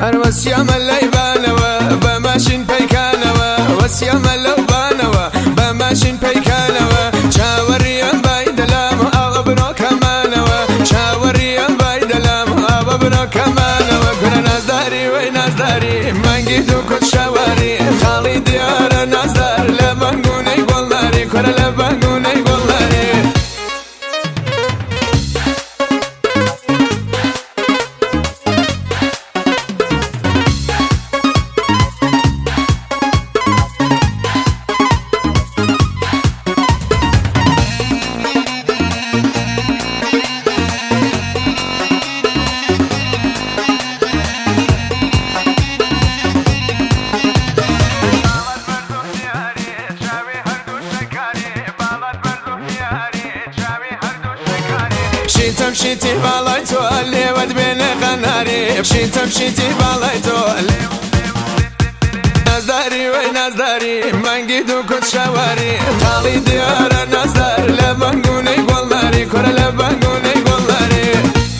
وسيام الليبانوا بماشين بيكانوا وسيام اللوبانوا بماشين بيكانوا شاوريا بايد لام أغبرو كمانوا شاوريا بايد لام أغبرو كمانوا كنا ناس داري وناس داري منجدو كل شواري خالي ديار ناس دار لبنقوني قولاري كنا لبنقوني قولاري شيتم شيتي بالايتو اللي ود بين غناري شيتم شيتي بالايتو ناس داري وناس داري منجدو كنت شواري خالي ديار ناس دار لبنقوني قولاري كورا لبنقوني قولاري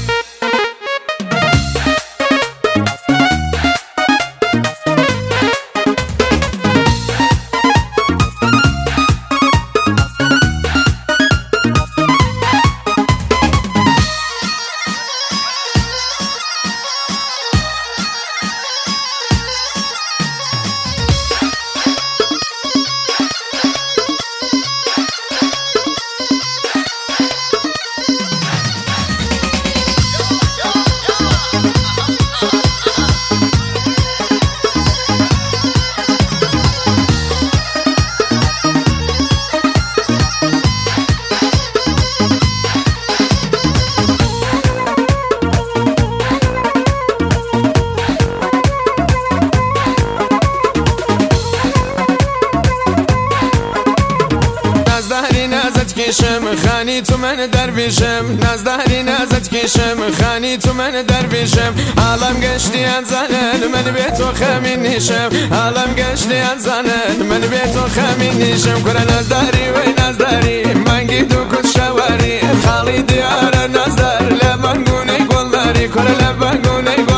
کشم خانی تو من درویشم نزدهری نازت کشم خانی تو من درویشم عالم گشتی از زنن من به تو خمین نیشم عالم گشتی از زنن من به تو خمین نیشم کرا نزدهری و نزدهری منگی دو کت شواری خالی دیار نزدر لبنگونی گلداری کرا لبنگونی